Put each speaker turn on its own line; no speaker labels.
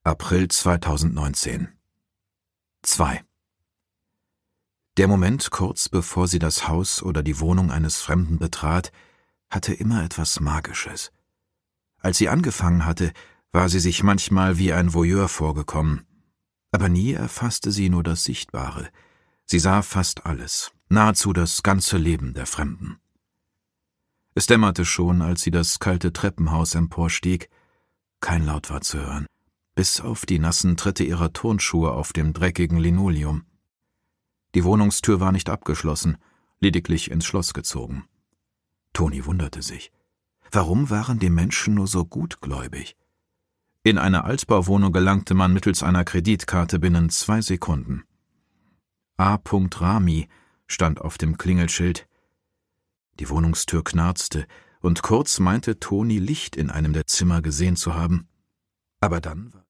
April 2019 2. Der Moment kurz bevor sie das Haus oder die Wohnung eines Fremden betrat, hatte immer etwas Magisches. Als sie angefangen hatte, war sie sich manchmal wie ein Voyeur vorgekommen. Aber nie erfasste sie nur das Sichtbare. Sie sah fast alles, nahezu das ganze Leben der Fremden. Es dämmerte schon, als sie das kalte Treppenhaus emporstieg. Kein Laut war zu hören, bis auf die nassen Tritte ihrer Turnschuhe auf dem dreckigen Linoleum. Die Wohnungstür war nicht abgeschlossen, lediglich ins Schloss gezogen. Toni wunderte sich. Warum waren die Menschen nur so gutgläubig? In eine Altbauwohnung gelangte man mittels einer Kreditkarte binnen 2 Sekunden. A. Rami stand auf dem Klingelschild. Die Wohnungstür knarzte, und kurz meinte Toni, Licht in einem der Zimmer gesehen zu haben. Aber dann war